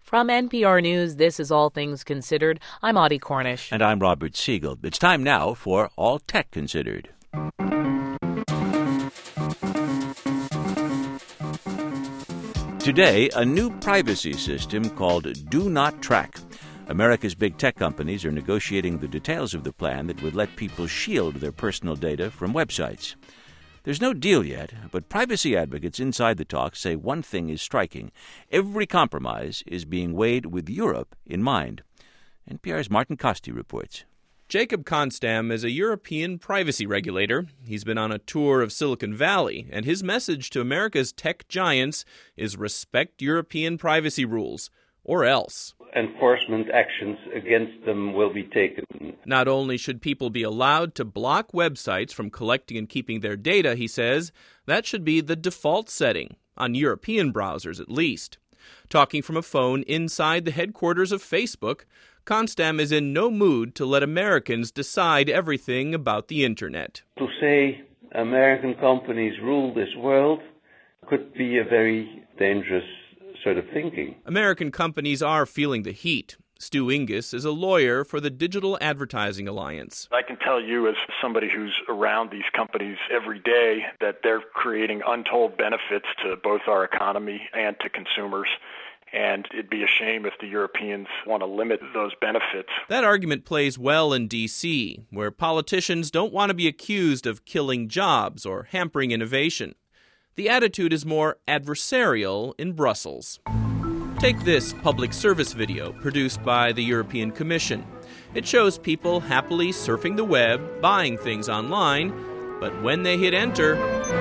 From NPR News, this is All Things Considered. I'm Audie Cornish. And I'm Robert Siegel. It's time now for All Tech Considered. Today, a new privacy system called Do Not Track. America's big tech companies are negotiating the details of the plan that would let people shield their personal data from websites. There's no deal yet, but privacy advocates inside the talks say one thing is striking. Every compromise is being weighed with Europe in mind. NPR's Martin Kaste reports. Jacob Konstam is a European privacy regulator. He's been on a tour of Silicon Valley, and his message to America's tech giants is respect European privacy rules, or else. Enforcement actions against them will be taken. Not only should people be allowed to block websites from collecting and keeping their data, he says, that should be the default setting, on European browsers at least. Talking from a phone inside the headquarters of Facebook, Konstam is in no mood to let Americans decide everything about the Internet. To say American companies rule this world could be a very dangerous sort of thinking. American companies are feeling the heat. Stu Ingus is a lawyer for the Digital Advertising Alliance. I can tell you as somebody who's around these companies every day that they're creating untold benefits to both our economy and to consumers. And it'd be a shame if the Europeans want to limit those benefits. That argument plays well in D.C., where politicians don't want to be accused of killing jobs or hampering innovation. The attitude is more adversarial in Brussels. Take this public service video produced by the European Commission. It shows people happily surfing the web, buying things online, but when they hit enter,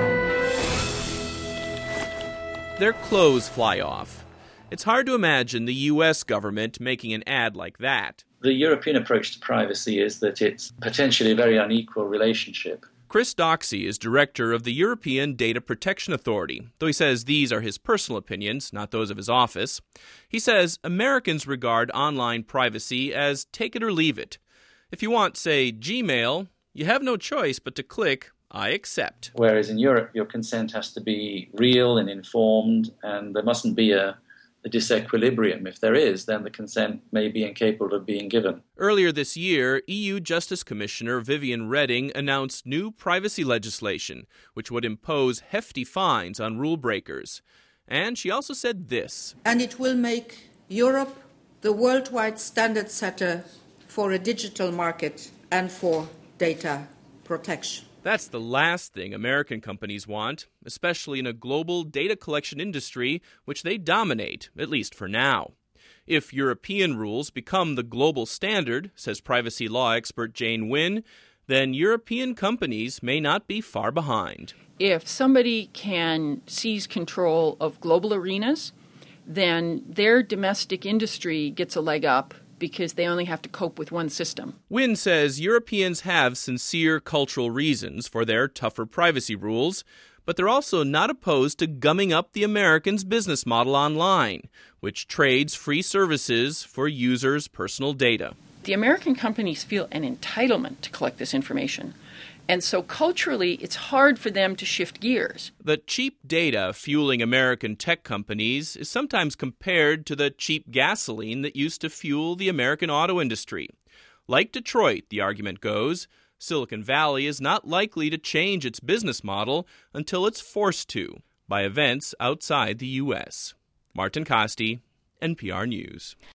their clothes fly off. It's hard to imagine the U.S. government making an ad like that. The European approach to privacy is that it's potentially a very unequal relationship. Chris Doxey is director of the European Data Protection Authority, though he says these are his personal opinions, not those of his office. He says Americans regard online privacy as take it or leave it. If you want, say, Gmail, you have no choice but to click I accept. Whereas in Europe, your consent has to be real and informed, and there mustn't be a disequilibrium. If there is, then the consent may be incapable of being given. Earlier this year, EU Justice Commissioner Viviane Reding announced new privacy legislation, which would impose hefty fines on rule breakers. And she also said this. And it will make Europe the worldwide standard setter for a digital market and for data protection. That's the last thing American companies want, especially in a global data collection industry which they dominate, at least for now. If European rules become the global standard, says privacy law expert Jane Wynn, then European companies may not be far behind. If somebody can seize control of global arenas, then their domestic industry gets a leg up because they only have to cope with one system. Wynn says Europeans have sincere cultural reasons for their tougher privacy rules, but they're also not opposed to gumming up the Americans' business model online, which trades free services for users' personal data. The American companies feel an entitlement to collect this information. And so culturally, it's hard for them to shift gears. The cheap data fueling American tech companies is sometimes compared to the cheap gasoline that used to fuel the American auto industry. Like Detroit, the argument goes, Silicon Valley is not likely to change its business model until it's forced to by events outside the U.S. Martin Kaste, NPR News.